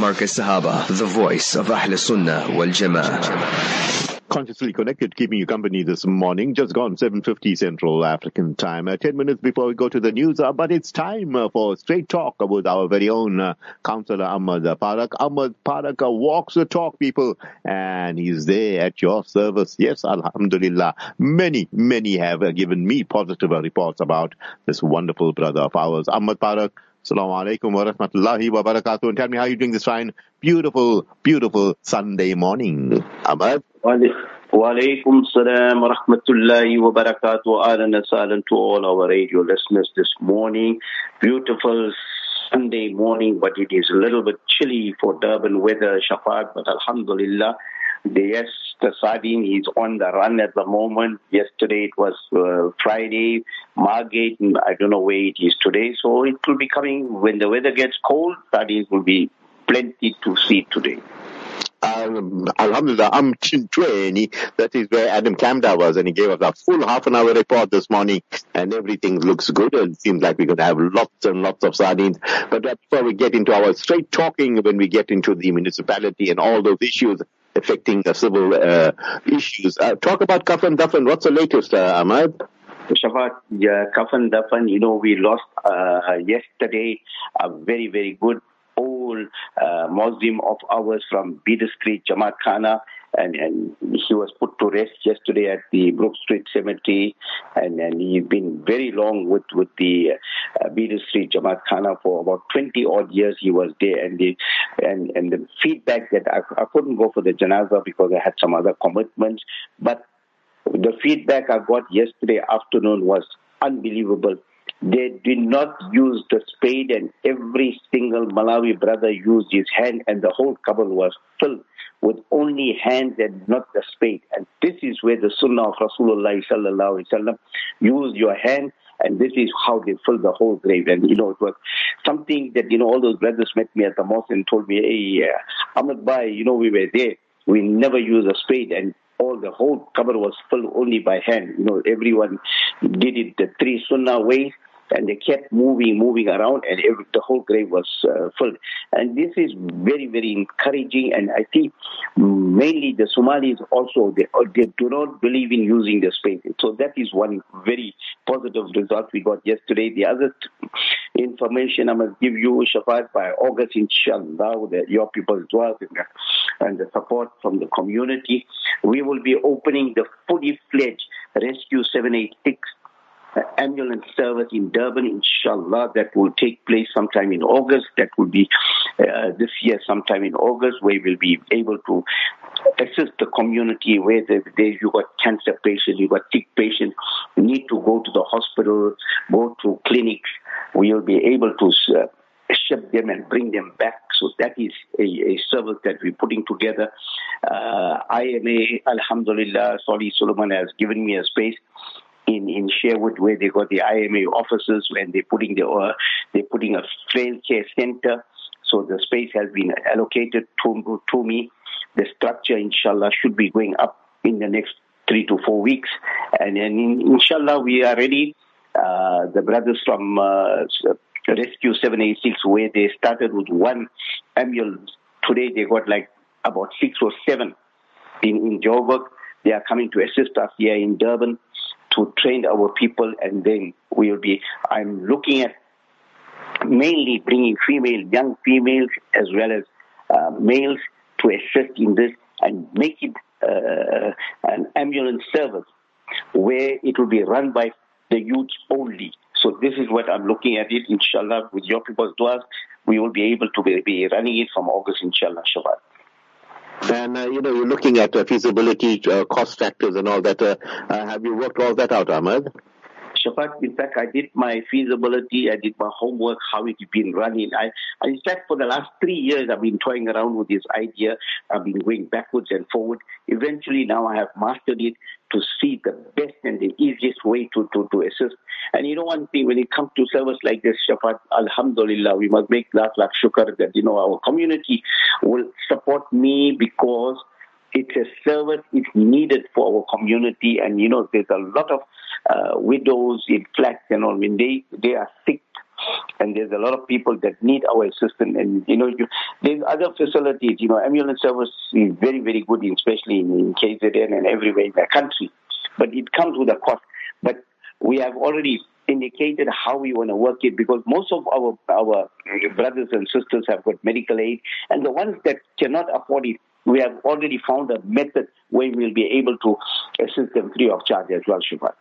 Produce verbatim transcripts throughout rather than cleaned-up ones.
Marcus Sahaba, the voice of Ahl Sunnah wal Jama'ah. Consciously Connected, keeping you company this morning. Just gone seven fifty Central African time. Uh, ten minutes before we go to the news, uh, but it's time uh, for Straight Talk with our very own uh, Councillor Ahmad Parak. Ahmad Parak uh, walks the talk, people, and he's there at your service. Yes, Alhamdulillah. Many, many have uh, given me positive uh, reports about this wonderful brother of ours. Ahmad Parak, Assalamu alaikum wa rahmatullahi wa barakatuh. And tell me how you're doing this fine, beautiful, beautiful Sunday morning. Ahmad? Wa alaikum salam wa rahmatullahi wa barakatuh. Ahlan wa sahlan to all our radio listeners this morning. Beautiful Sunday morning, but it is a little bit chilly for Durban weather, Shafat, but alhamdulillah. Yes, the sardine is on the run at the moment. Yesterday it was uh, Friday, Margate, and I don't know where it is today. So it will be coming when the weather gets cold. Sardines will be plenty to see today. Um, Alhamdulillah, I'm Chintweni. That is where Adam Kamda was, and he gave us a full half an hour report this morning, and everything looks good. And it seems like we're going to have lots and lots of sardines. But before we get into our straight talking, when we get into the municipality and all those issues affecting the civil uh, issues, uh, talk about Kafan Dafan. What's the latest, uh, Ahmad? Shafat, yeah, Kafan Dafan, you know, we lost uh, yesterday a very, very good old uh, Muslim of ours from Beeder Street, Jamaat Khana, and, and he was put to rest yesterday at the Brook Street Cemetery, and, and he's been very long with, with the uh, Beeder Street Jamaat Khana for about twenty odd years he was there, and the, and, and the feedback that I, I couldn't go for the janazah because I had some other commitments, but the feedback I got yesterday afternoon was unbelievable. They did not use the spade, and every single Malawi brother used his hand, and the whole cupboard was filled with only hands and not the spade. And this is where the Sunnah of Rasulullah sallallahu alaihi wasallam, use your hand, and this is how they filled the whole grave. And you know, it was something that, you know, all those brothers met me at the mosque and told me, hey, uh, Ahmad Bhai, you know, we were there. We never use a spade, and all the whole cupboard was filled only by hand. You know, everyone did it the three Sunnah ways. And they kept moving, moving around, and every, the whole grave was uh, filled. And this is very, very encouraging. And I think mainly the Somalis also, they, they do not believe in using the spade. So that is one very positive result we got yesterday. The other t- information I must give you, Shafat, by August, inshallah, with the, your people's du'as and the support from the community, we will be opening the fully fledged Rescue seven eighty-six ambulance service in Durban, inshallah. That will take place sometime in August. That will be uh, this year sometime in August, where we'll be able to assist the community where there you got cancer patients, you got sick patients, you need to go to the hospital, go to clinics. We will be able to uh, ship them and bring them back. So that is a, a service that we're putting together. Uh, I M A, alhamdulillah, Solly Solomon has given me a space in, in Sherwood where they got the I M A offices, and they're putting the, uh, they're putting a frail care center. So the space has been allocated to, to me. The structure, inshallah, should be going up in the next three to four weeks. And then, in, inshallah, we are ready. Uh, the brothers from uh, Rescue seven eighty-six, where they started with one ambulance, today they got like about six or seven in, in Joburg. They are coming to assist us here in Durban to train our people, and then we'll be, I'm looking at mainly bringing female, young females as well as uh, males to assist in this and make it uh, an ambulance service where it will be run by the youth only. So this is what I'm looking at it, inshallah, with your people's du'as. We will be able to be, be running it from August, inshallah, Shabbat. And, uh, you know, you're looking at uh, feasibility, uh, cost factors and all that. Uh, uh, have you worked all that out, Ahmad? Shafat, in fact, I did my feasibility, I did my homework, how it's been running. I, in fact, for the last three years, I've been toying around with this idea. I've been going backwards and forward. Eventually, now I have mastered it to see the best and the easiest way to, to, to assist. And you know one thing, when it comes to service like this, Shafat, alhamdulillah, we must make lakh lakh shukr that, you know, our community will support me because it's a service, it's needed for our community. And, you know, there's a lot of uh, widows in flats and all. I mean, they, they are sick. And there's a lot of people that need our assistance. And, you know, you, there's other facilities. You know, ambulance service is very, very good, especially in, in K Z N and everywhere in the country. But it comes with a cost. But we have already indicated how we want to work it, because most of our, our brothers and sisters have got medical aid. And the ones that cannot afford it, we have already found a method where we'll be able to assist them free of charge as well, Shafat.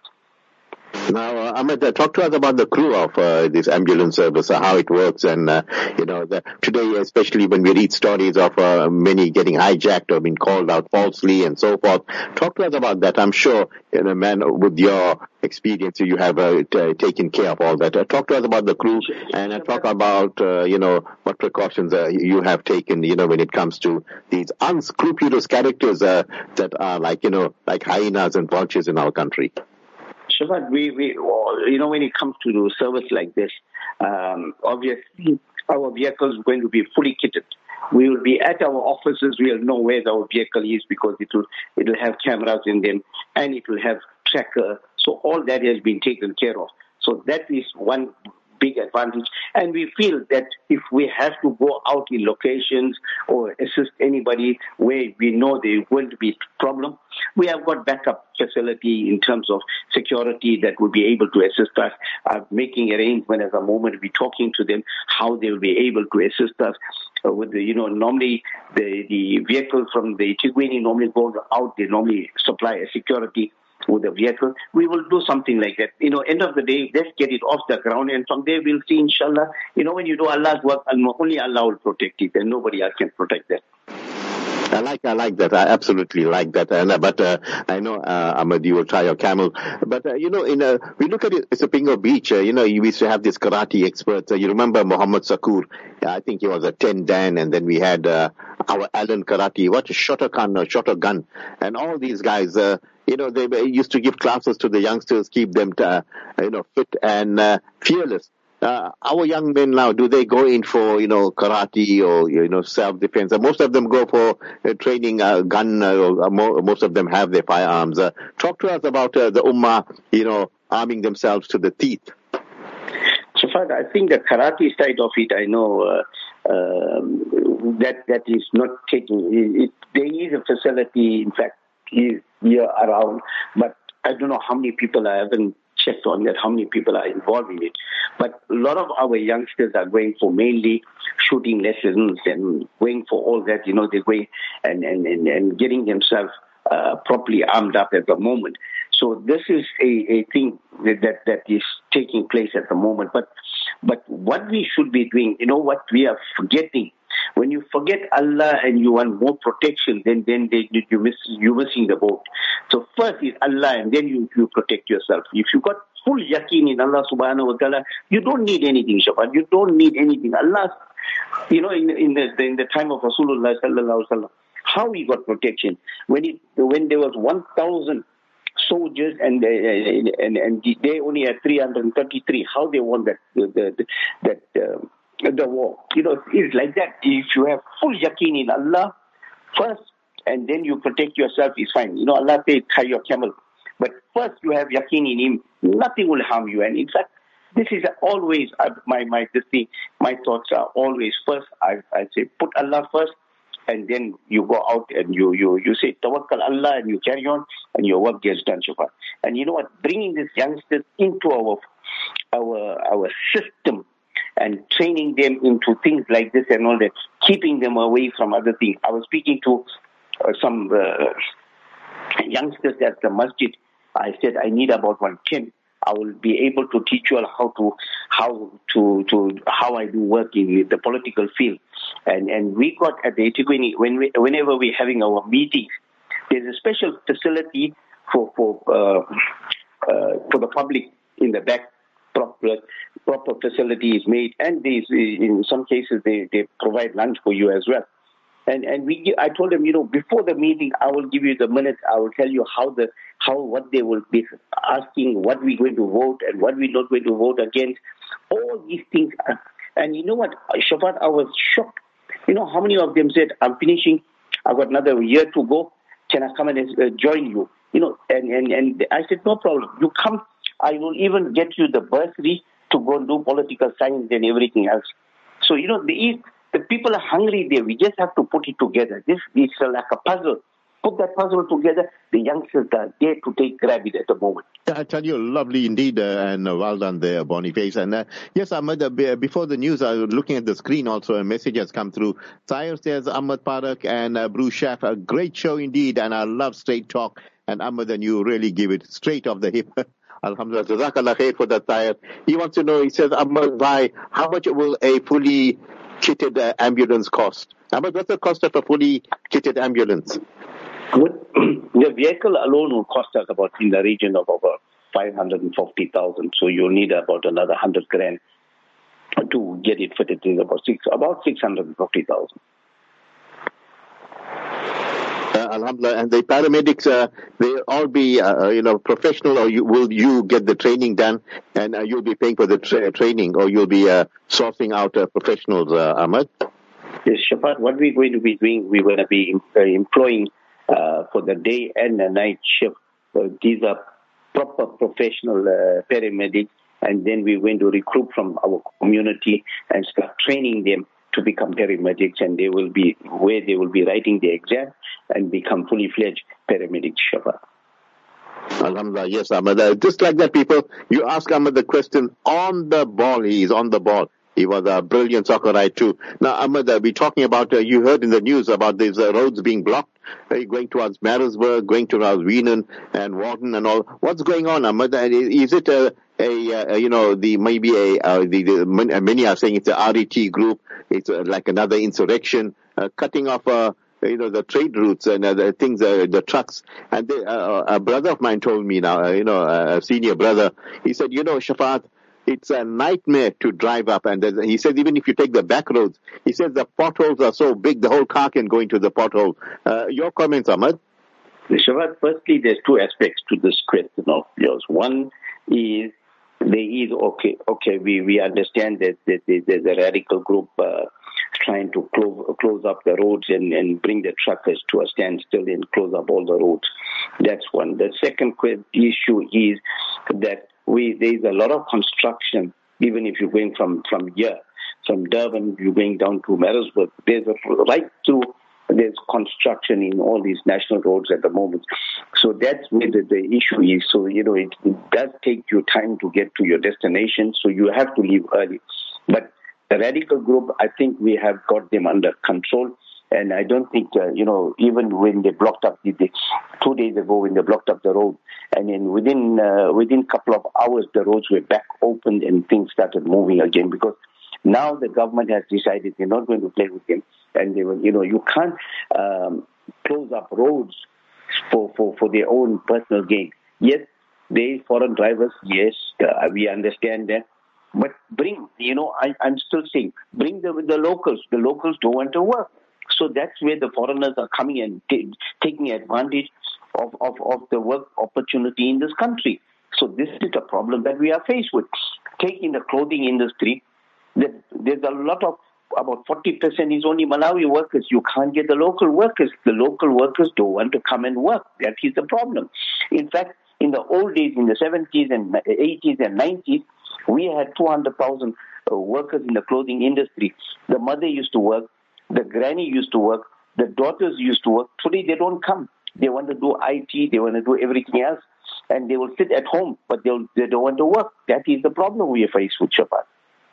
Now, uh, Ahmed, uh, talk to us about the crew of uh, this ambulance service, uh, how it works, and uh, you know, the, today, especially when we read stories of uh, many getting hijacked or being called out falsely and so forth. Talk to us about that. I'm sure, you know, man, with your experience, you have uh, t- taken care of all that. Uh, talk to us about the crew, and uh, talk about uh, you know, what precautions uh, you have taken, you know, when it comes to these unscrupulous characters uh, that are like, you know, like hyenas and vultures in our country. Shafat, we, we, you know, when it comes to do service like this, um, obviously our vehicle is going to be fully kitted. We will be at our offices. We'll know where our vehicle is, because it will, it will have cameras in them, and it will have tracker. So all that has been taken care of. So that is one big advantage. And we feel that if we have to go out in locations or assist anybody where we know there's going to be a problem, we have got backup facility in terms of security that will be able to assist us, uh, making arrangement at the moment, we're talking to them how they will be able to assist us. Uh, with the, you know, normally the, the vehicle from the Tigwini normally goes out, they normally supply a security with the vehicle. We will do something like that. You know, end of the day, let's get it off the ground, and from there we'll see, inshallah. You know, when you do Allah's work, only Allah will protect it, and nobody else can protect that. I like, I like that. I absolutely like that. And, uh, but, uh, I know, uh, Ahmed, you will try your camel. But, uh, you know, in, uh, we look at it, it's a Pingo Beach, uh, you know, you used to have this karate experts. Uh, you remember Muhammad Sakur? Yeah, I think he was a ten Dan. And then we had, uh, our Alan Karate. What a shotter gun, uh, shotter gun. And all these guys, uh, you know, they used to give classes to the youngsters, keep them, to, uh, you know, fit and, uh, fearless. Uh, our young men now, do they go in for, you know, karate or, you know, self-defense? Uh, most of them go for uh, training uh, gun, uh, or mo- most of them have their firearms. Uh, talk to us about uh, the Ummah, you know, arming themselves to the teeth. Shafat, I think the karate side of it, I know uh, um, that that is not taking, it, it, there is a facility, in fact, here around, but I don't know how many people I haven't checked on that, how many people are involved in it. But a lot of our youngsters are going for mainly shooting lessons and going for all that, you know, they're going and, and, and, and getting themselves uh, properly armed up at the moment. So this is a, a thing that, that, that is taking place at the moment. But, but what we should be doing, you know what we are forgetting, when you forget Allah and you want more protection, then then they, you miss, you're missing the boat. So first is Allah, and then you, you protect yourself. If you got full yaqeen in Allah subhanahu wa ta'ala, you don't need anything, Shafat. You don't need anything. Allah, you know, in, in, the, in the time of Rasulullah sallallahu alaihi wasallam, how he got protection. When it, when there was one thousand soldiers and, uh, and, and they only had three hundred thirty-three, how they won that, the, the, that, um, the war. You know, it's like that. If you have full yaqeen in Allah first, and then you protect yourself, is fine. You know, Allah says, tie your camel. But first you have yaqeen in Him, nothing will harm you. And in fact, this is always, uh, my, my, this thing, my thoughts are always first, I, I say, put Allah first, and then you go out and you, you, you say, tawakkal Allah, and you carry on, and your work gets done, Shafat. And you know what, bringing these youngsters into our, our, our system, and training them into things like this and all that, keeping them away from other things. I was speaking to uh, some uh, youngsters at the masjid. I said, I need about one ten. I will be able to teach you all how to, how to, to, how I do work in the political field. And, and we got at the Etiquini, when we, whenever we're having our meetings, there's a special facility for, for, uh, uh, for the public in the back. Proper, proper facility is made, and these, in some cases, they, they provide lunch for you as well. And and we, I told them, you know, before the meeting, I will give you the minutes. I will tell you how the how what they will be asking, what we're going to vote, and what we're not going to vote against. All these things, are, and you know what, Shafat, I was shocked. You know how many of them said, "I'm finishing. I've got another year to go. can I come and uh, join you? You know, and, and, and I said, no problem. You come, I will even get you the bursary to go and do political science and everything else. So, you know, the, the people are hungry there. We just have to put it together. This is like a puzzle. Put that puzzle together. The youngsters are there to take grab it at the moment. I tell you, lovely indeed, uh, and uh, well done there, Boniface. And uh, yes, Ahmed, uh, before the news, I was looking at the screen also, a message has come through. Sire says, Ahmed Parak and uh, Bruce Schaff, a great show indeed, and I love Straight Talk. And Ahmed, and you really give it straight off the hip. Alhamdulillah, Jazakallah khair for that, Sire. He wants to know, he says, Ahmed, why, how much will a fully kitted uh, ambulance cost? Ahmed, what's the cost of a fully kitted ambulance? The vehicle alone will cost us about in the region of about five hundred fifty thousand. So you'll need about another one hundred grand to get it fitted. It's about six, about six hundred fifty thousand. Uh, Alhamdulillah. And the paramedics, uh, they all be, uh, you know, professional, or you, will you get the training done and uh, you'll be paying for the tra- training, or you'll be uh, sourcing out uh, professionals, uh, Ahmed? Yes, Shafat, what we're going to be doing, we're going to be uh, employing Uh, for the day and the night shift. So these are proper professional uh, paramedics, and then we're going to recruit from our community and start training them to become paramedics, and they will be where they will be writing the exam and become fully fledged paramedics. Alhamdulillah, yes, Ahmed. Uh, just like that, people, you ask Ahmed the question on the ball. He is on the ball. He was a brilliant soccerite too. Now, Ahmed, uh, we're talking about, uh, you heard in the news about these uh, roads being blocked, uh, going towards Maritzburg, going towards Wiener and Warden and all. What's going on, Ahmed? Uh, is it a, a uh, you know, the maybe a, uh, the, the, many are saying it's a R E T group, it's uh, like another insurrection, uh, cutting off, uh, you know, the trade routes and uh, the things, uh, the trucks. And they, uh, a brother of mine told me now, uh, you know, a senior brother, he said, you know, Shafat, it's a nightmare to drive up. And he says, even if you take the back roads, he says the potholes are so big, the whole car can go into the pothole. Uh, your comments, Ahmed? Shavad, firstly, there's two aspects to this question of yours. One is, there is, okay, okay, we, we understand that, that there's a radical group uh, trying to close, close up the roads and, and bring the truckers to a standstill and close up all the roads. That's one. The second issue is that We, there's a lot of construction, even if you're going from, from here, from Durban, you're going down to Maritzburg. There's a, right through, there's construction in all these national roads at the moment. So that's where the, the issue is. So, you know, it, it does take you time to get to your destination, so you have to leave early. But the radical group, I think we have got them under control. And I don't think, uh, you know, even when they blocked up, the, the, two days ago when they blocked up the road, and then within uh, within a couple of hours, the roads were back opened and things started moving again, because now the government has decided they're not going to play with them. And they will, you know, you can't um, close up roads for, for, for their own personal gain. Yes, they foreign drivers, yes, uh, we understand that. But bring, you know, I, I'm still saying, bring the, the locals. The locals don't want to work. So that's where the foreigners are coming and t- taking advantage of, of, of the work opportunity in this country. So this is a problem that we are faced with. Taking the clothing industry, there's a lot of, about forty percent is only Malawi workers. You can't get the local workers. The local workers don't want to come and work. That is the problem. In fact, in the old days, in the seventies and eighties and nineties, we had two hundred thousand uh, workers in the clothing industry. The mother used to work. The granny used to work. The daughters used to work. Today, they don't come. They want to do I T. They want to do everything else. And they will sit at home, but they'll, they don't want to work. That is the problem we face with Shafat.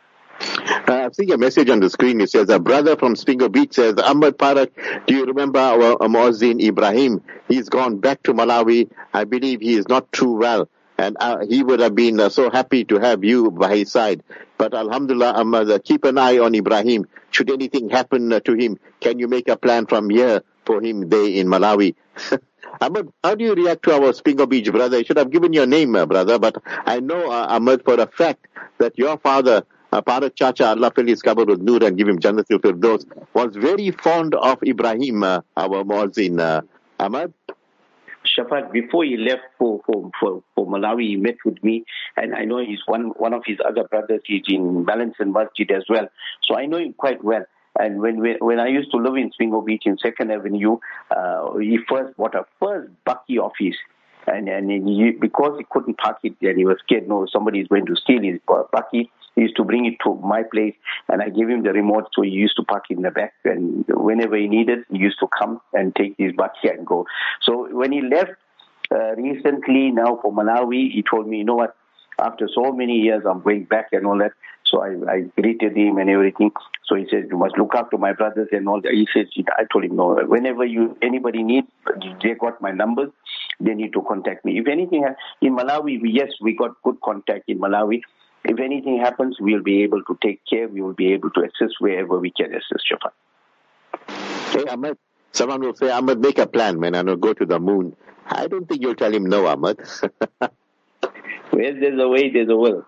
Uh, I've seen a message on the screen. It says, a brother from Springer Beach says, Ahmed Parak, do you remember our Muazzin Ibrahim? He's gone back to Malawi. I believe he is not too well. And uh, he would have been uh, so happy to have you by his side. But Alhamdulillah, Ahmed, uh, keep an eye on Ibrahim. Should anything happen uh, to him, can you make a plan from here for him there in Malawi? Ahmed, how do you react to our Springer Beach brother? I should have given your name, uh, brother, but I know, uh, Ahmed, for a fact that your father, uh, Parak Chacha, Allah fill his qabr with nur and give him Jannatul Firdaus, was very fond of Ibrahim, uh, our Muazzin, uh, Ahmed. Shafat, before he left for, for, for, for Malawi, he met with me, and I know he's one one of his other brothers. He's in Balance and Masjid as well, so I know him quite well. And when we, when I used to live in Swingo Beach in Second Avenue, uh, he first bought a first bucky of his. And, and he, because he couldn't park it and he was scared, no, somebody is going to steal his bucky, he used to bring it to my place and I gave him the remote, so he used to park it in the back. And whenever he needed, he used to come and take his bucky and go. So when he left uh, recently now for Malawi, he told me, you know what, after so many years, I'm going back and all that. So I, I greeted him and everything. So he said, you must look after my brothers and all that. He said, I told him, no, whenever you anybody needs, they got my numbers, they need to contact me. If anything, in Malawi, we, yes, we got good contact in Malawi. If anything happens, we'll be able to take care. We will be able to assist wherever we can assist, Shafat. Hey, Ahmed, someone will say, Ahmed, make a plan, man, and I'll go to the moon. I don't think you'll tell him no, Ahmed. Well, there's a way, there's a will.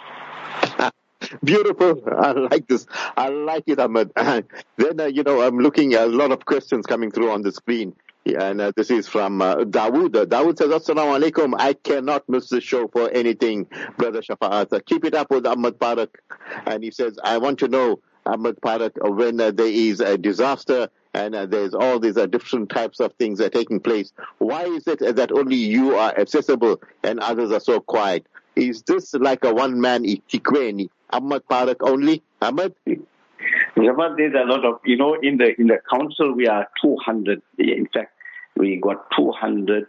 Beautiful. I like this. I like it, Ahmed. Then, uh, you know, I'm looking at a lot of questions coming through on the screen. Yeah, and uh, this is from uh, Dawood. Uh, Dawood says, Assalamu alaikum. I cannot miss the show for anything, Brother Shafa'at. Uh, keep it up with Ahmed Parak. And he says, I want to know, Ahmed Parak, uh, when uh, there is a disaster and uh, there's all these uh, different types of things that are taking place, why is it that only you are accessible and others are so quiet? Is this like a one-man Tikweni, Ahmed Parak only? Ahmed? Javad, there's a lot of, you know, in the in the council we are two hundred. In fact, we got two hundred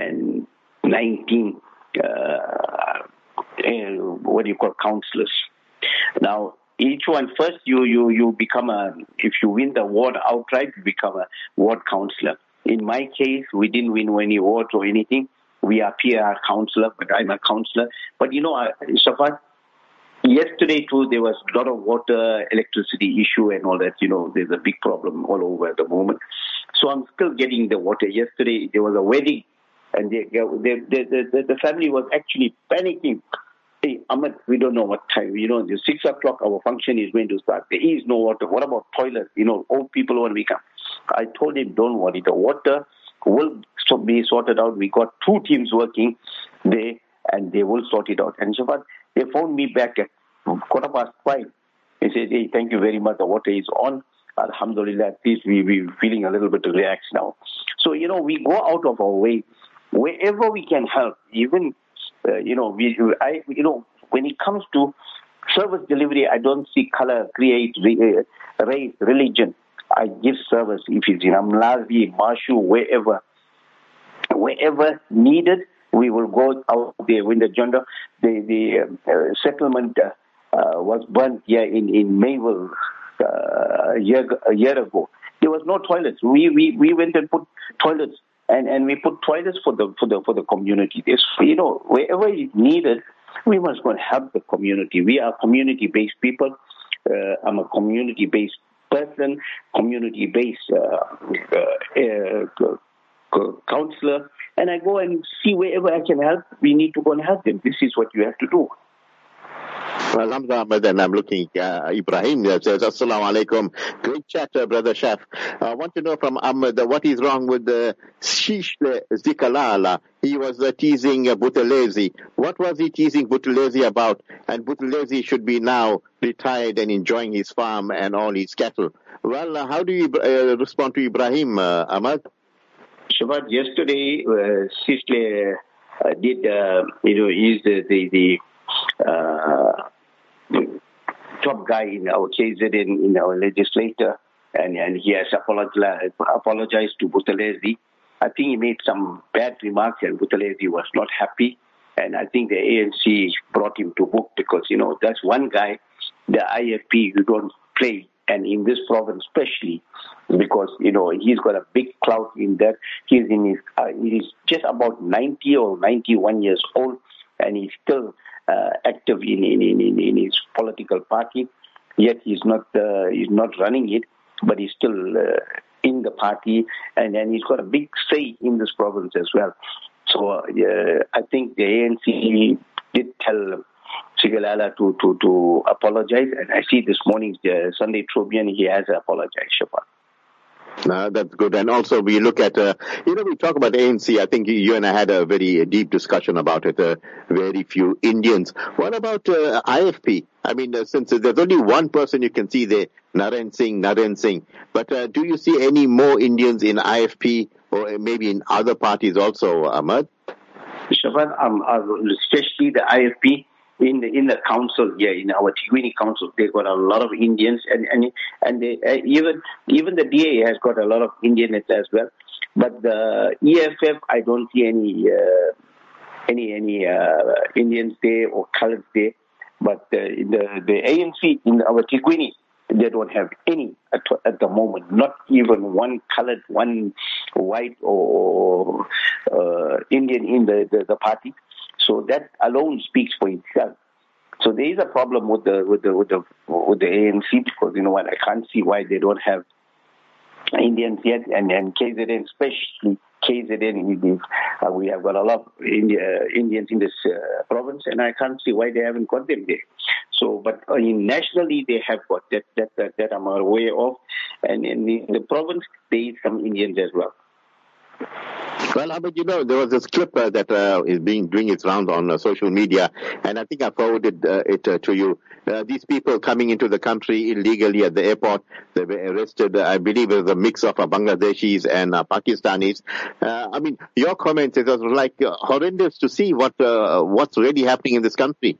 nineteen, uh, what do you call, councillors. Now, each one, first you, you, you become a, if you win the ward outright, you become a ward councillor. In my case, we didn't win any wards or anything. We are P R councillor, but I'm a councillor. But you know, uh, Shafat, yesterday too, there was a lot of water, electricity issue and all that. You know, there's a big problem all over at the moment. So I'm still getting the water. Yesterday, there was a wedding and they, they, they, the, the family was actually panicking. Hey, Ahmed, we don't know what time. You know, at six o'clock, our function is going to start. There is no water. What about toilets? You know, old people when we come. I told him, don't worry. The water will be sorted out. We got two teams working there, and they will sort it out. And Shafat, they phoned me back at quarter past five. They said, hey, thank you very much. The water is on. Alhamdulillah, at least we, we're feeling a little bit relaxed now. So, you know, we go out of our way. Wherever we can help, even, uh, you know, we, I, you know, when it comes to service delivery, I don't see color, create, race, religion. I give service if it's in Amlazi, Marshu, wherever. Wherever needed, we will go out there. When the gender, the, the uh, settlement uh, uh, was burnt here in, in Mayville uh, a, year, a year ago, there was no toilets. We, we, we went and put toilets, and, and we put toilets for the for the for the community. There's, you know, wherever it's needed, we must go and help the community. We are community-based people. Uh, I'm a community-based person, community-based uh, uh, uh, counselor, and I go and see wherever I can help. We need to go and help them. This is what you have to do. Well, Alhamdulillah, and I'm looking at uh, Ibrahim that says, Assalamu alaikum. Great chat, uh, Brother Shaf. I want to know from Ahmed uh, what is wrong with the Shishle Zikalala. He was uh, teasing uh, Buthelezi. What was he teasing Buthelezi about? And Buthelezi should be now retired and enjoying his farm and all his cattle. Well, uh, how do you uh, respond to Ibrahim, uh, Ahmed? Shabbat, yesterday, uh, Shishle uh, did, uh, you know, he's the, the, the uh, top guy in our K Z N, in our legislature, and, and he has apologized, apologized to Buthelezi. I think he made some bad remarks and Buthelezi was not happy. And I think the A N C brought him to book because, you know, that's one guy, the I F P, you don't play. And in this province especially, because, you know, he's got a big clout in that. He's in his, uh, he's just about ninety or ninety-one years old, and he's still uh, active in, in, in, in his political party. Yet he's not uh, he's not running it, but he's still uh, in the party, and, and he's got a big say in this province as well. So uh, I think the A N C did tell Zikalala to, to, to apologize, and I see this morning's the Sunday Tribune, he has apologized, Shafat. Uh, that's good. And also we look at, uh, you know, we talk about A N C. I think you and I had a very deep discussion about it. Uh, very few Indians. What about uh, I F P? I mean, uh, since there's only one person you can see there, Naren Singh, Naren Singh. But uh, do you see any more Indians in I F P or maybe in other parties also, Ahmad? Shafat, um, uh, especially the I F P. In the in the council here, in our Tigwini council, they got a lot of Indians, and and and they, uh, even even the D A has got a lot of Indians as well. But the E F F, I don't see any uh, any any uh, Indians there or colored there. But uh, in the the A N C in our Tigwini, they don't have any at, at the moment. Not even one colored, one white or uh, Indian in the, the, the party. So that alone speaks for itself. So there is a problem with the with the with the with the A N C, because you know what, I can't see why they don't have Indians yet, and and K Z N, especially K Z N, uh, we have got a lot of India, Indians in this uh, province, and I can't see why they haven't got them there. So, but uh, in nationally they have got that that that, that I'm aware of, and in the, in the province there is some Indians as well. Well, but you know, there was this clip uh, that uh, is being doing its rounds on uh, social media, and I think I forwarded uh, it uh, to you. Uh, these people coming into the country illegally at the airport, they were arrested. Uh, I believe it was a mix of uh, Bangladeshis and uh, Pakistanis. Uh, I mean, your comments, it was like uh, horrendous to see what uh, what's really happening in this country.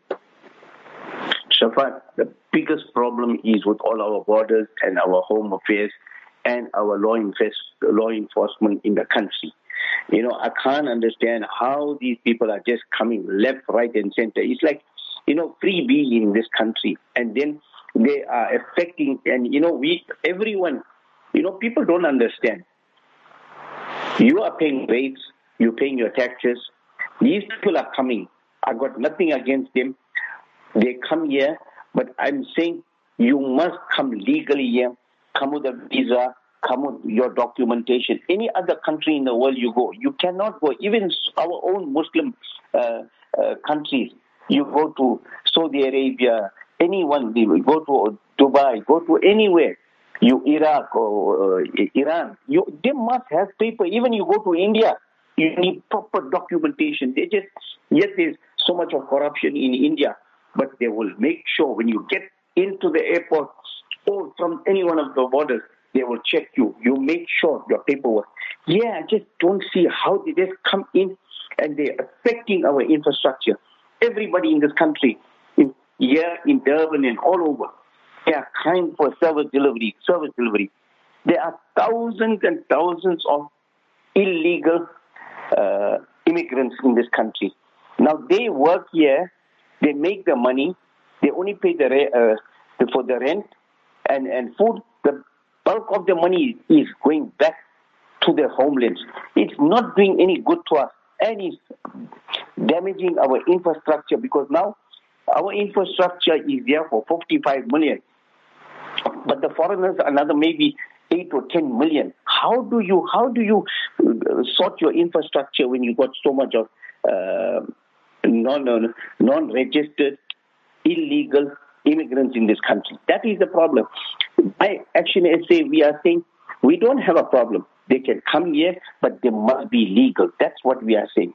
Shafat, the biggest problem is with all our borders and our home affairs and our law, enforce, law enforcement in the country. You know, I can't understand how these people are just coming left, right, and center. It's like, you know, freebie in this country. And then they are affecting, and, you know, we, everyone, you know, people don't understand. You are paying rates, you're paying your taxes. These people are coming. I got nothing against them. They come here, but I'm saying you must come legally here, come with a visa, come with your documentation. Any other country in the world you go, you cannot go. Even our own Muslim uh, uh, countries, you go to Saudi Arabia, anyone, you go to Dubai, go to anywhere, you Iraq or uh, Iran, you they must have paper. Even you go to India, you need proper documentation. They just, yes, there's so much of corruption in India, but they will make sure when you get into the airport or from any one of the borders, they will check you. You make sure your paperwork. Yeah, I just don't see how they just come in and they're affecting our infrastructure. Everybody in this country, in, here in Durban and all over, they are crying for service delivery, service delivery. There are thousands and thousands of illegal uh, immigrants in this country. Now they work here, they make the money, they only pay the uh, for the rent and, and food. The bulk of the money is going back to their homelands. It's not doing any good to us, and it's damaging our infrastructure, because now our infrastructure is there for fifty-five million, but the foreigners another maybe eight or ten million. How do you how do you sort your infrastructure when you got so much of uh, non non registered illegal immigrants in this country? That is the problem. By Action S A, we are saying we don't have a problem. They can come here, but they must be legal. That's what we are saying.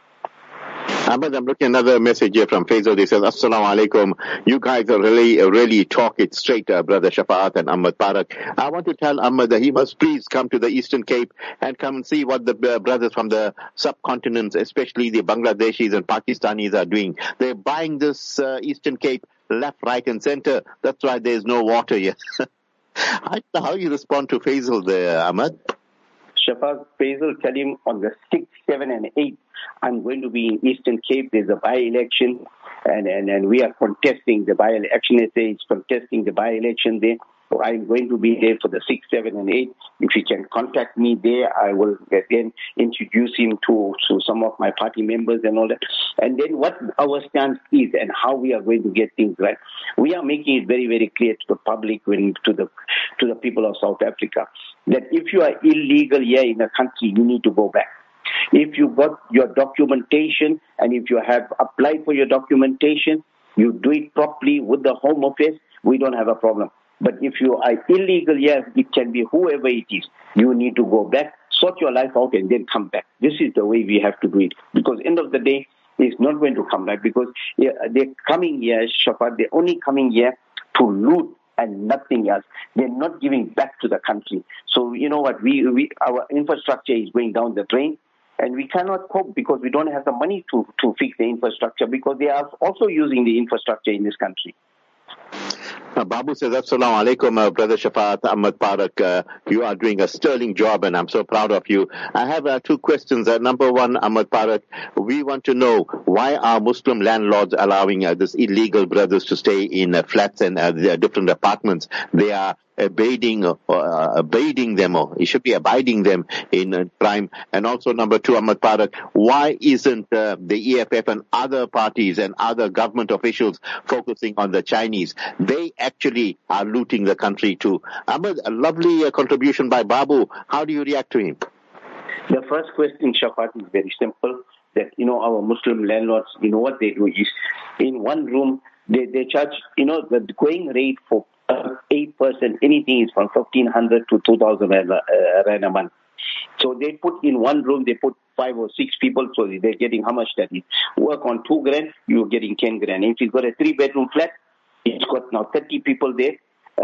Ahmed, I'm looking at another message here from Faisal. They says, Assalamu alaikum. You guys are really, really talk it straight, uh, Brother Shafaat and Ahmed Parak. I want to tell Ahmed that he must please come to the Eastern Cape and come and see what the uh, brothers from the subcontinents, especially the Bangladeshis and Pakistanis, are doing. They're buying this uh, Eastern Cape left, right, and center. That's why there's no water here. I don't know how you respond to Faisal there, Ahmed. Shafaq, Faisal, tell him on the sixth, seventh, and eighth, I'm going to be in Eastern Cape. There's a by-election, and, and, and we are contesting the by-election. S A is contesting the by-election there. So I'm going to be there for the sixth, seventh, and eighth. If you can contact me there, I will again introduce him to, to some of my party members and all that. And then what our stance is and how we are going to get things right. We are making it very, very clear to the public, when to the to the people of South Africa, that if you are illegal here in the country, you need to go back. If you got your documentation and if you have applied for your documentation, you do it properly with the Home Office, we don't have a problem. But if you are illegal here, it can be whoever it is. You need to go back, sort your life out, and then come back. This is the way we have to do it. Because end of the day, it's not going to come back. Because yeah, they're coming here, Shafat, they're only coming here to loot and nothing else. They're not giving back to the country. So you know what? We, we our infrastructure is going down the drain. And we cannot cope because we don't have the money to, to fix the infrastructure because they are also using the infrastructure in this country. Uh, Babu says, Assalamu alaikum, uh, Brother Shafaat Ahmad Parak. Uh, you are doing a sterling job and I'm so proud of you. I have uh, two questions. Uh, number one, Ahmad Parak, we want to know why are Muslim landlords allowing uh, this illegal brothers to stay in uh, flats and uh, different apartments? They are abiding, uh, abiding them, or it should be abiding them in uh, crime. And also number two, Ahmad Parak, why isn't uh, the E F F and other parties and other government officials focusing on the Chinese? They actually are looting the country too. Ahmad, a lovely uh, contribution by Babu. How do you react to him? The first question, Shafat, is very simple. That, you know, our Muslim landlords, you know what they do is, in one room, they, they charge, you know, the going rate for eight person, anything is from fifteen hundred to two thousand rand a month. So they put in one room, they put five or six people, so they're getting how much that is. Work on two grand, you're getting ten grand. If you've got a three bedroom flat, it's got now thirty people there.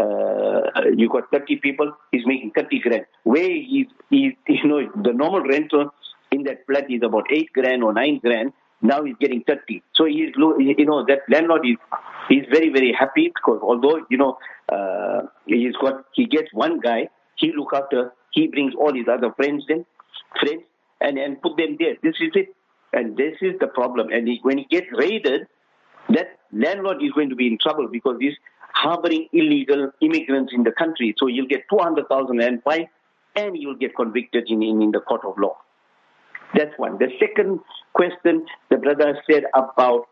Uh, you got thirty people, he's making thirty grand. Where he's, he's, you know, the normal rental in that flat is about eight grand or nine grand. Now he's getting thirty. So he's, you know, that landlord is, he's very, very happy because although, you know, uh, he's got, he gets one guy, he look after, he brings all his other friends then, friends, and, and put them there. This is it. And this is the problem. And he, when he gets raided, that landlord is going to be in trouble because he's harboring illegal immigrants in the country. So you'll get two hundred thousand rand fine and you'll get convicted in, in, in the court of law. That's one. The second question the brother said about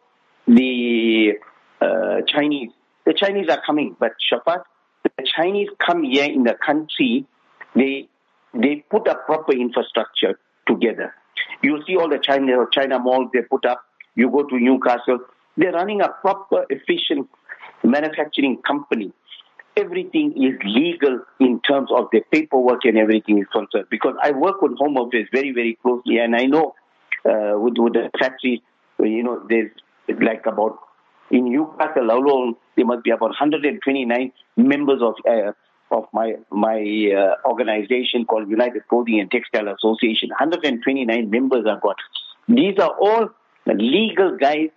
the uh, Chinese. The Chinese are coming, but Shafat, the Chinese come here in the country, they they put a proper infrastructure together. You'll see all the China China malls they put up. You go to Newcastle, they're running a proper, efficient manufacturing company. Everything is legal in terms of the paperwork and everything is concerned. Because I work with Home Office very, very closely, and I know uh, with, with the factory, you know, there's like about, in Newcastle alone, there must be about one hundred twenty-nine members of uh, of my my uh, organization called United Clothing and Textile Association. one hundred twenty-nine members I've got. These are all legal guys,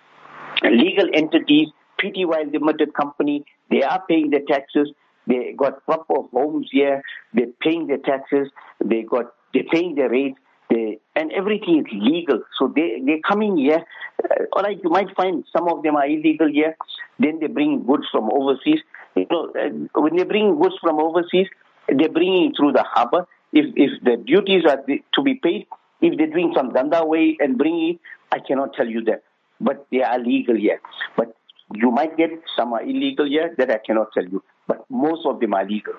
legal entities, P T Y Limited Company. They are paying their taxes. They got proper homes here. They're paying their taxes. They got they're paying their rates. They, and everything is legal. So they they're coming here. Uh, all right, you might find some of them are illegal here. Then they bring goods from overseas. You know, uh, when they bring goods from overseas, they're bringing it through the harbor. If if the duties are to be paid, if they're doing some danda way and bringing it, I cannot tell you that. But they are legal here. But you might get some are illegal here, that I cannot tell you. But most of them are legal.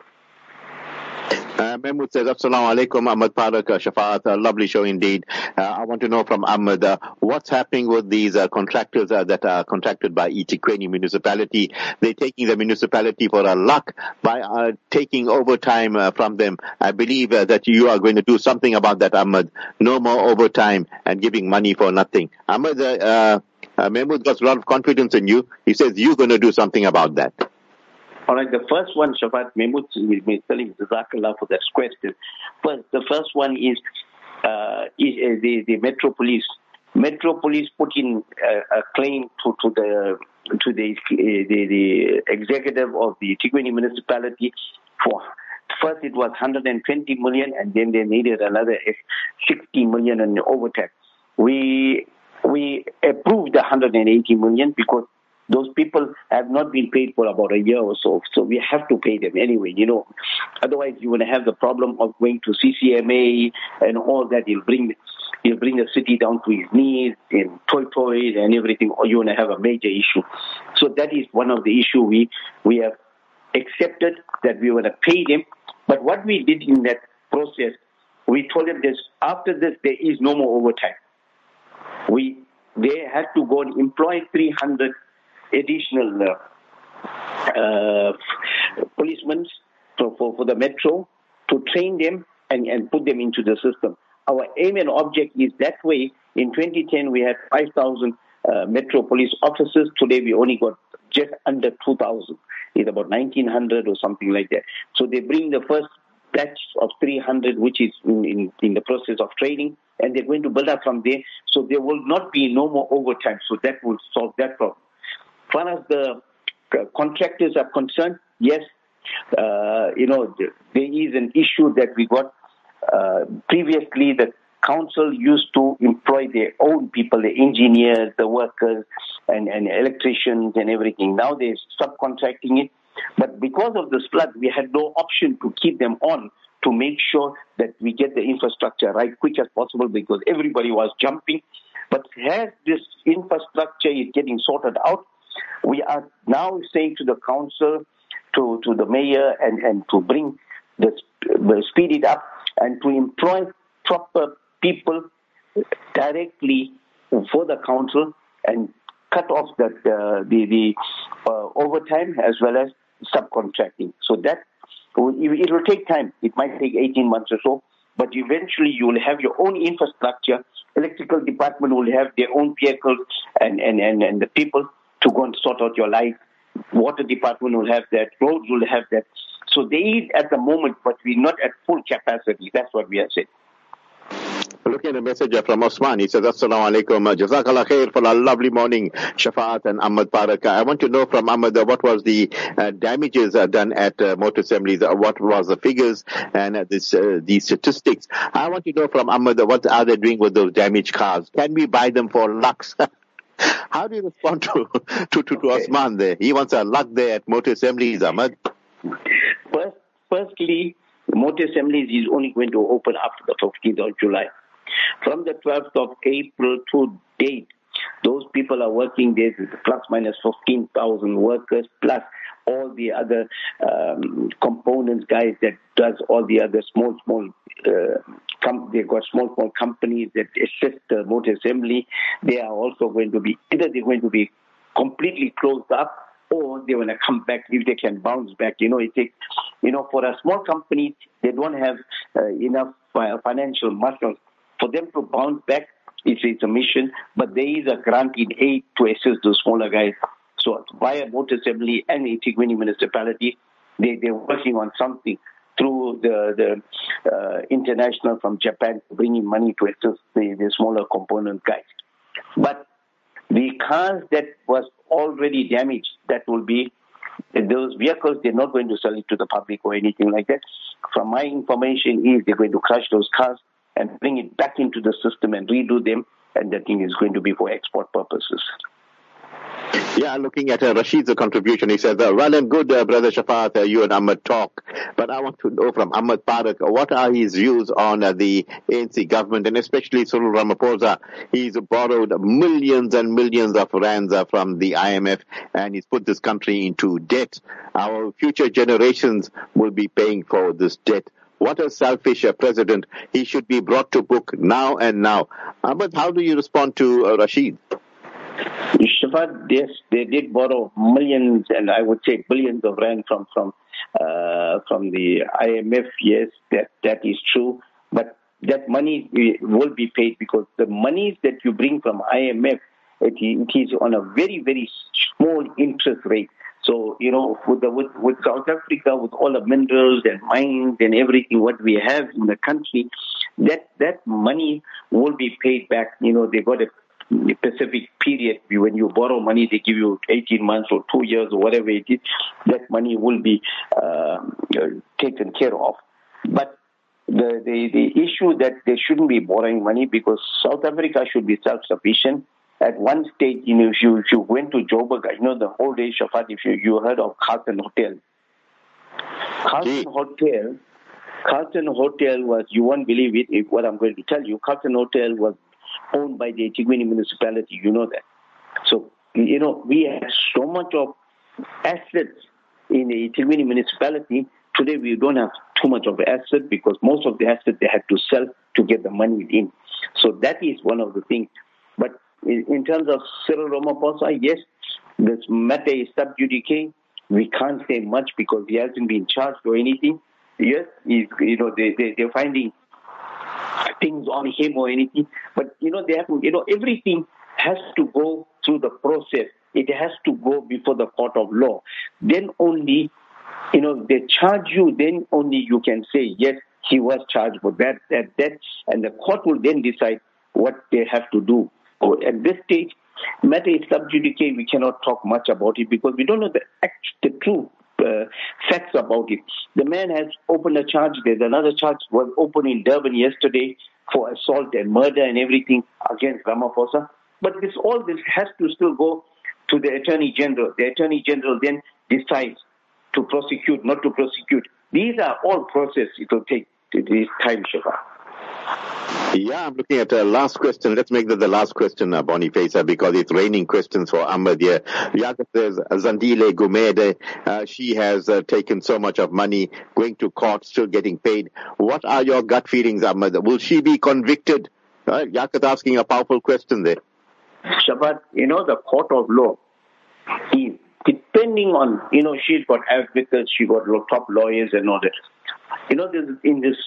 Uh, Mahmoud says, Assalamu alaikum, Ahmad Parak, uh, Shafaat, a lovely show indeed. Uh, I want to know from Ahmad, uh, what's happening with these uh, contractors uh, that are contracted by eThekwini municipality? They're taking the municipality for a luck by uh, taking overtime uh, from them. I believe uh, that you are going to do something about that, Ahmad. No more overtime and giving money for nothing. Ahmad, uh, uh, uh, Mahmoud got a lot of confidence in you. He says you're going to do something about that. All right, the first one, Shafat, Mahmoud may tell him Jazakallah for that question. First, the first one is, uh, is uh, the, the Metro Police. Metro Police put in uh, a claim to, to the to the, uh, the the executive of the eThekwini municipality for, first it was one hundred twenty million and then they needed another sixty million in overtime. We, we approved the one hundred eighty million because those people have not been paid for about a year or so, so we have to pay them anyway, you know. Otherwise, you're going to have the problem of going to C C M A and all that. You'll bring, you'll bring the city down to its knees in toy toys and everything, or you're going to have a major issue. So that is one of the issue we we have accepted that we were going to pay them. But what we did in that process, we told them this: after this, there is no more overtime. We they had to go and employ three hundred additional uh, uh, policemen for, for, for the metro to train them and, and put them into the system. Our aim and object is that way. In twenty ten, we had five thousand uh, metro police officers. Today, we only got just under two thousand. It's about nineteen hundred or something like that. So they bring the first batch of three hundred, which is in, in, in the process of training, and they're going to build up from there. So there will not be no more overtime. So that will solve that problem. As far as the uh, contractors are concerned, yes, uh, you know, there is an issue that we got. Uh, previously, the council used to employ their own people, the engineers, the workers, and, and electricians and everything. Now they're subcontracting it. But because of this flood, we had no option to keep them on to make sure that we get the infrastructure right quick as possible because everybody was jumping. But as this infrastructure is getting sorted out, we are now saying to the council, to, to the mayor, and, and to bring the speed it up and to employ proper people directly for the council and cut off that uh, the the uh, overtime as well as subcontracting. So that it will take time. It might take eighteen months or so, but eventually you will have your own infrastructure. Electrical department will have their own vehicles and, and, and, and the people to go and sort out your life. Water department will have that. Roads will have that. So they is at the moment, but we're not at full capacity. That's what we are saying. Looking at a message from Osman, he says, Assalamu alaikum, Jazakallah khair for a lovely morning, Shafaat and Ahmad Parak. I want to know from Ahmad uh, what was the uh, damages uh, done at uh, motor assemblies, uh, what was the figures and uh, this, uh, the statistics. I want to know from Ahmad uh, what are they doing with those damaged cars? Can we buy them for lakhs? How do you respond to, to, to, to Osman there? He wants a lakh there at motor assemblies, Ahmad. First, firstly, the motor assemblies is only going to open after the fifteenth of July. From the twelfth of April to date, those people are working there, plus minus fifteen thousand workers, plus all the other um, components guys that does all the other small, small, uh, com- they've got small, small companies that assist the motor assembly. They are also going to be, either they're going to be completely closed up or they want to come back if they can bounce back. You know, it takes, you know, for a small company, they don't have uh, enough uh, financial muscle. For them to bounce back, it's, it's a mission, but there is a grant in aid to assist the smaller guys. So via motor assembly and the eThekwini municipality, they, they're working on something through the, the uh, international from Japan, bringing money to assist the, the smaller component guys. But the cars that was already damaged, that will be, those vehicles, they're not going to sell it to the public or anything like that. From my information is they're going to crush those cars and bring it back into the system and redo them, and the thing is going to be for export purposes. Yeah, looking at uh, Rashid's contribution, he says, uh, well and good, uh, Brother Shafaat, uh, you and Ahmad talk, but I want to know from Ahmad Parak, what are his views on uh, the A N C government, and especially Cyril Ramaphosa? He's borrowed millions and millions of rands uh, from the I M F, and he's put this country into debt. Our future generations will be paying for this debt. What a selfish uh, president. He should be brought to book now and now. Ahmad, how do you respond to uh, Rashid? Shafaat, yes, they did borrow millions and I would say billions of rand from from uh, from the I M F. Yes, that that is true. But that money will be paid because the monies that you bring from I M F, it, it is on a very, very small interest rate. So, you know, with, the, with, with South Africa, with all the minerals and mines and everything what we have in the country, that that money will be paid back. You know, they got a specific period. When you borrow money, they give you eighteen months or two years or whatever it is. That money will be uh, taken care of. But the, the, the issue that they shouldn't be borrowing money because South Africa should be self-sufficient. At one stage, you know, if you, if you went to Joburg, you know, the whole day, Shafaat, if you, you heard of Carlton Hotel. Carlton Hotel, Carlton Hotel was, you won't believe it, if what I'm going to tell you, Carlton Hotel was owned by the eThekwini municipality, you know that. So, you know, we have so much of assets in the eThekwini municipality. Today, we don't have too much of assets because most of the assets they had to sell to get the money in. So that is one of the things. But in terms of Cyril Ramaphosa, yes, this matter is sub judice. we can't say much because he hasn't been charged or anything. Yes, he's, you know, they, they, they're finding things on him or anything. But, you know, they have to, you know, everything has to go through the process. It has to go before the court of law. Then only, you know, they charge you, then only you can say, yes, he was charged for that, that, that, and the court will then decide what they have to do. So at this stage, matter is sub judice, we cannot talk much about it because we don't know the act, the true uh, facts about it. The man has opened a charge. There's another charge was opened in Durban yesterday for assault and murder and everything against Ramaphosa. But this all this has to still go to the Attorney General. The Attorney General then decides to prosecute, not to prosecute. These are all process. It will take this time, Shiva. Yeah, I'm looking at the uh, last question. Let's make that the last question, uh, Boniface, uh, because it's raining questions for Ahmed here. Yakat says, Zandile Gumede, uh, she has uh, taken so much of money, going to court, still getting paid. What are your gut feelings, Ahmed? Will she be convicted? Uh, Yakat asking a powerful question there. Shabbat, you know, the court of law is depending on, you know, she's got advocates, she got top lawyers and all that. You know, this, in this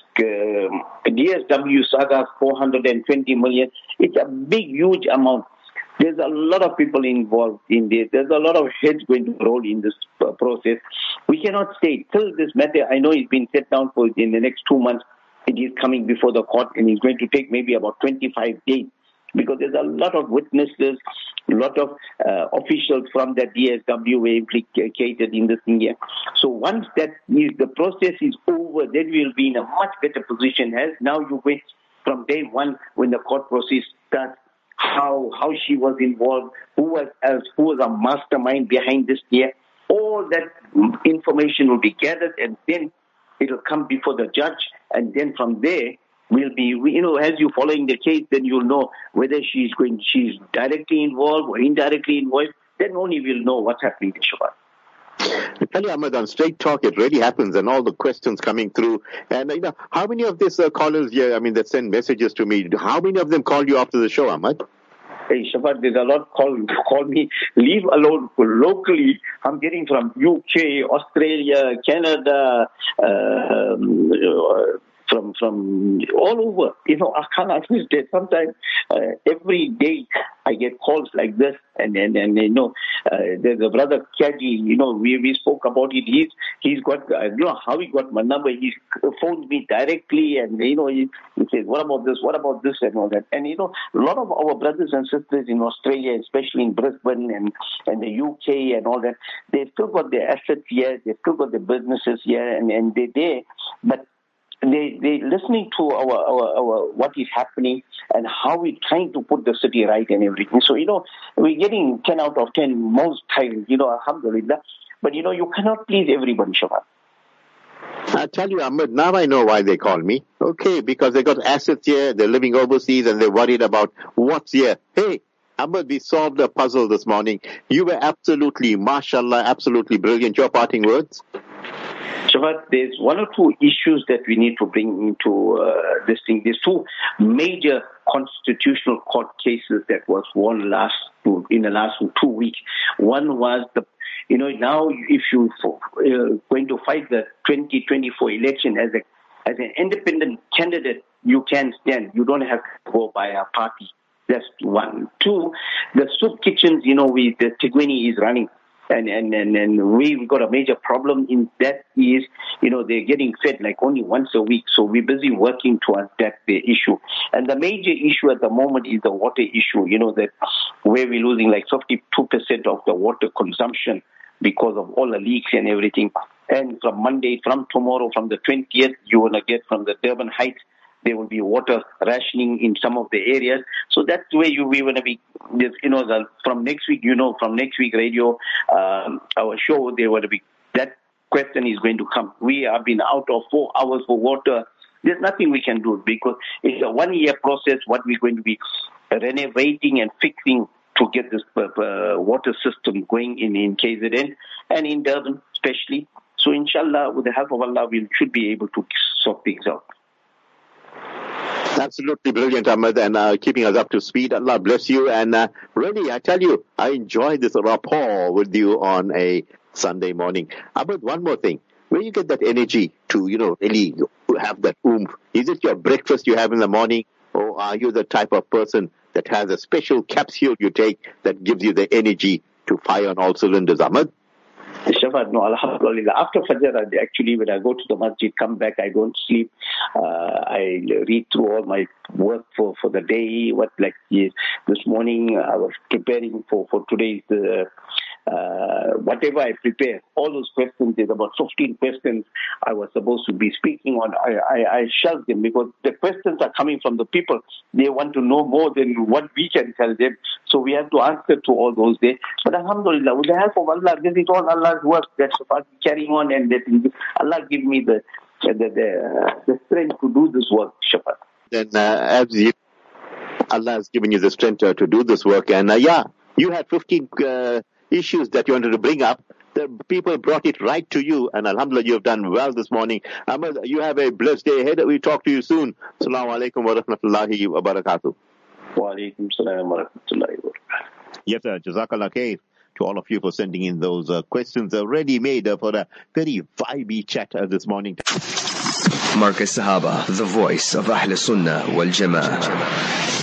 uh, D S W saga, four hundred twenty million, it's a big, huge amount. There's a lot of people involved in this. There's a lot of heads going to roll in this uh, process. We cannot say till this matter, I know it's been set down for in the next two months, it is coming before the court and it's going to take maybe about twenty-five days. Because there's a lot of witnesses, a lot of uh, officials from the D S W were implicated in this thing here. So once that is, the process is over, then we'll be in a much better position. As now you wait from day one when the court process starts, how how she was involved, who was else, who was a mastermind behind this here. All that information will be gathered, and then it'll come before the judge, and then from there. Will be, you know, as you're following the case, then you'll know whether she's going, she's directly involved or indirectly involved. Then only we'll know what's happening to Shabbat. I tell you, Ahmed, on Straight Talk, it really happens, and all the questions coming through. And you know, how many of these uh, callers here, I mean, that send messages to me, how many of them call you after the show, Ahmed? Hey, Shabbat, there's a lot call call me. Leave alone locally. I'm getting from U K, Australia, Canada. Uh, um, uh, From from all over, you know, I can't always get. Sometimes uh, every day I get calls like this, and and and you know, uh, there's a brother Kaji. You know, we we spoke about it. He's he's got I don't know how he got my number. He phoned me directly, and you know, he, he says, "What about this? What about this?" and all that. And you know, a lot of our brothers and sisters in Australia, especially in Brisbane and and the U K and all that, they've still got their assets here. They've still got their businesses here, and and they're there, but. They they listening to our, our, our what is happening and how we're trying to put the city right and everything. So, you know, we're getting ten out of ten most times, you know, alhamdulillah. But, you know, you cannot please everybody, Shabbat. I tell you, Ahmed, now I know why they call me. Okay, because they got assets here, they're living overseas, and they're worried about what's here. Hey, Ahmed, we solved the puzzle this morning. You were absolutely, mashallah, absolutely brilliant. Your parting words? Shabbat, there's one or two issues that we need to bring into uh, this thing. There's two major constitutional court cases that was won last in the last two weeks. One was the, you know, now if you uh, going to fight the twenty twenty-four election as a as an independent candidate, you can stand. You don't have to go by a party. That's one. Two, the soup kitchens, you know, we the Tigwini is running. And, and, and, and we've got a major problem in that is, you know, they're getting fed like only once a week. So we're busy working towards that the issue. And the major issue at the moment is the water issue, you know, that where we're losing like fifty-two percent of the water consumption because of all the leaks and everything. And from Monday, from tomorrow, from the twentieth, you're going to get from the Durban Heights, there will be water rationing in some of the areas. So that's where you we want to be, you know, the, from next week, you know, from next week radio, um, our show, there will be, that question is going to come. We have been out of four hours for water. There's nothing we can do because it's a one-year process, what we're going to be renovating and fixing to get this uh, uh, water system going in, in K Z N and in Durban especially. So inshallah, with the help of Allah, we should be able to sort things out. Absolutely brilliant, Ahmed, and uh, keeping us up to speed. Allah bless you. And uh, really, I tell you, I enjoy this rapport with you on a Sunday morning. Ahmed, one more thing. Where you get that energy to, you know, really have that oomph? Is it your breakfast you have in the morning, or are you the type of person that has a special capsule you take that gives you the energy to fire on all cylinders, Ahmed? Shafat, no, alhamdulillah. After Fajr, I actually, when I go to the masjid, come back, I don't sleep. Uh, I read through all my work for, for the day. What, like yes, this morning, I was preparing for, for today's, uh, uh, whatever I prepare. All those questions, there's about fifteen questions I was supposed to be speaking on. I, I, I shelved them because the questions are coming from the people. They want to know more than what we can tell them. So we have to answer to all those days. But alhamdulillah, with the help of Allah, this is all Allah's work. That's carrying on, and that Allah give me the the, the, the strength to do this work, Shafat. Then uh, as you, Allah has given you the strength uh, to do this work, and uh, yeah, you had fifteen uh, issues that you wanted to bring up. The people brought it right to you, and alhamdulillah, you have done well this morning. Ahmed, you have a blessed day ahead. We talk to you soon. Assalamu alaikum wa rahmatullahi wa barakatuh. Wa alaikum salam wa rahmatullahi wa barakatuh. Yes, sir. Jazakallah khair to all of you for sending in those uh, questions uh, ready made uh, for a very vibey chat uh, this morning. Marcus Sahaba, the voice of Ahl Sunnah wal Jama'ah.